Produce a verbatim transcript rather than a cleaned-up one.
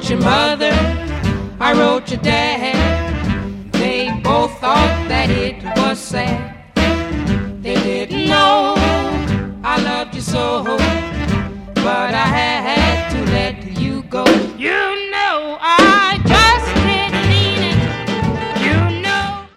wrote your mother, I wrote your dad. They both thought that it was sad.